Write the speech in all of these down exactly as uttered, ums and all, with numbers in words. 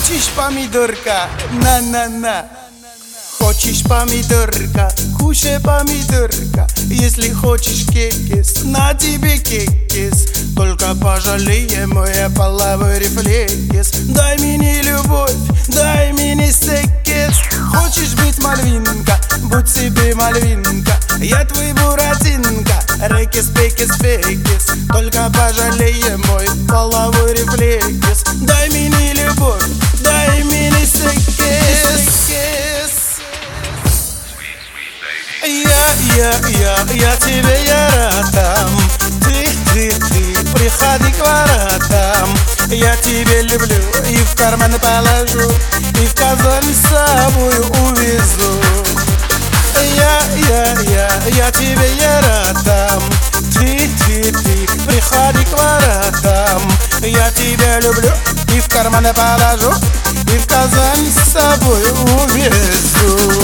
Хочешь помидорка? На-на-на. Хочешь помидорка? Кушай помидорка. Если хочешь кекис, на тебе кекис. Только пожалей мой половой рефлекс. Дай мне любовь, дай мне секс. Хочешь быть мальвинка? Будь себе мальвинка. Я твой буратинка. Рекис, пекис, фекис. Только пожалей мой половой рефлекс. Дай мне любовь, дай мне секс. Я, я, я, я тебе я рядом. Ты, ты, ты, приходи к воротам. Я тебя люблю и в карман положу, и в Казань с собой увезу. Я, я, я, я тебе я рядом. Ты, ты, ты, приходи к воротам. Я тебя люблю и в карман положу, и в Казань с собой увезу.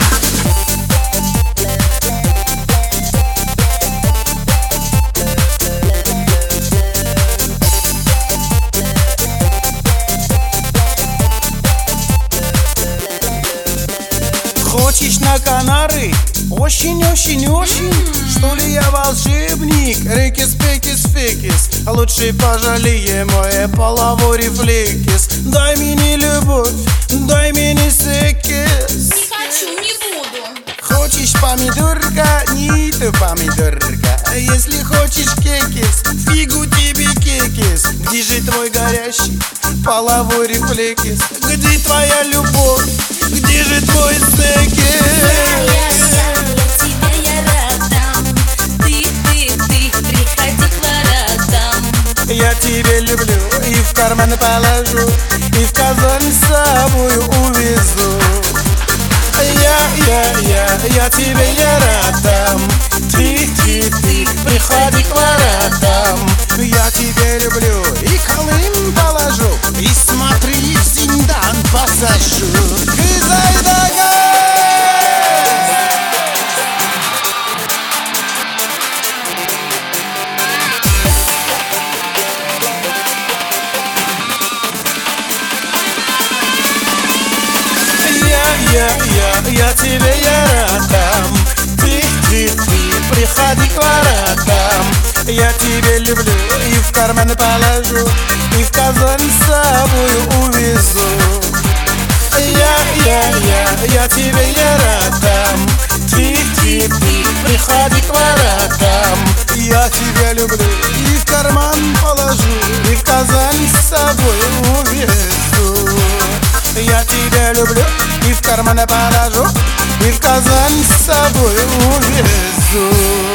Хочешь на Канары? Очень-очень-очень. Что ли я волшебник? Рекис, пекис, фекис. Лучше пожалей мой половой рефлекс. Дай мне любовь, дай мне секс. Не хочу, не буду. Хочешь помидорка? Нет, помидорка. Если хочешь кекис, фигу тебе кекис. Где же твой горящий половой рефлекс? Где твоя любовь? Где же твой секс? Я, я, я тебе я рядом. Ты, ты, ты, приходи к воротам. Я тебя люблю и в карман положу, и в Казань с собой увезу. Я, я, я, я тебе я рядом. Ты, ты, ты, приходи к воротам. Я тебя люблю и Колым положу, и смотри, в зиндан посажу. Я, я, я тебе я рядом. Ты, ты, ты, приходи к воротам. Я тебя люблю и в карман положу, и в Казань с собой увезу. Я, я, я, я тебе я рядом. Ты, ты, ты, приходи к воротам. Я тебя люблю и в карман положу, и в Казань с собой увезу. Я тебя люблю и в карман положу, и в Казань с собой увезу.